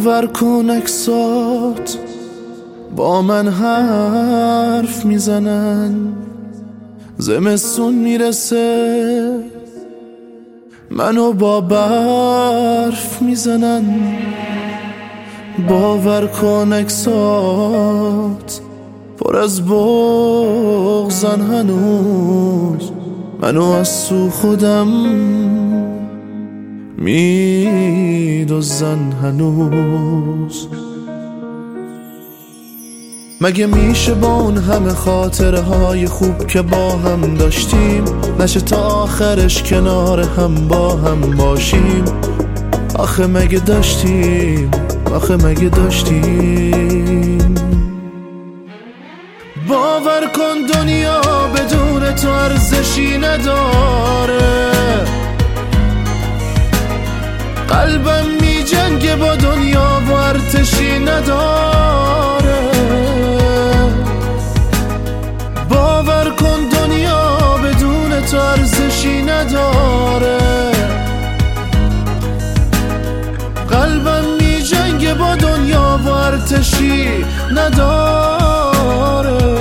باور کن اکسات با من حرف میزنن، زمستون میرسه منو با برف میزنن. باور کن اکسات پر از بغضن، هنوز منو از تو خودم میدوزن هنوز. مگه میشه با اون همه خاطره های خوب که با هم داشتیم نشه تا آخرش کنار هم با هم باشیم؟ آخه مگه داشتیم، آخه مگه داشتیم؟ باور کن دنیا بدون تو ارزشی نداره، قلبم می جنگه با دنیا و ارتشی نداره. باور کن دنیا بدون تو ارزشی نداره، قلبم می جنگه با دنیا و ارتشی نداره.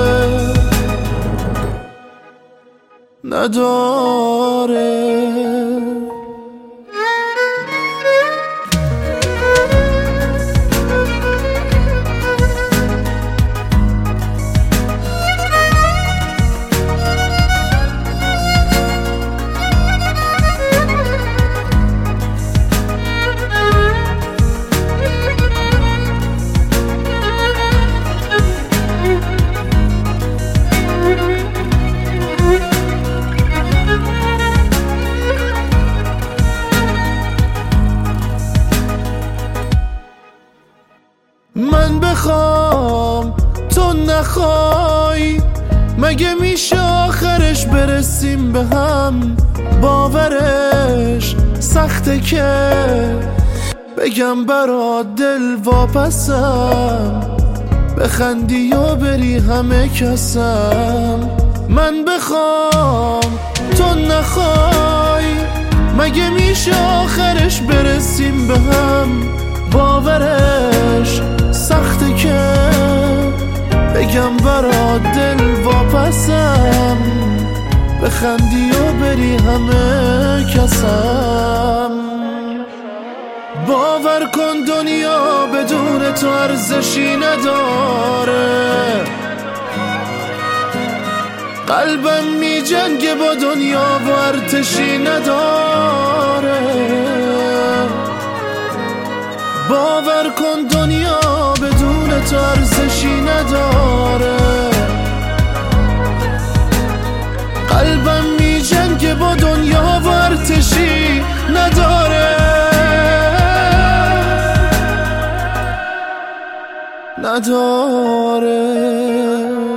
من بخوام تو نخوای، مگه میشه آخرش برسیم به هم؟ باورش سخته که بگم برات دل واپسم، بخندی و بری همه کسم. من بخوام تو نخوای، مگه میشه آخرش برسیم به هم؟ باورش سخته که بگم برات دل واپسم، بخندی و بری همه کسم. باور کن دنیا بدون تو ارزشی نداره، قلبم می جنگه با دنیا و ارتشی نداره. باور کن دنیا بدون تو ارزشی نداره، قلبم می جنگه با دنیا و ارتشی نداره. نداره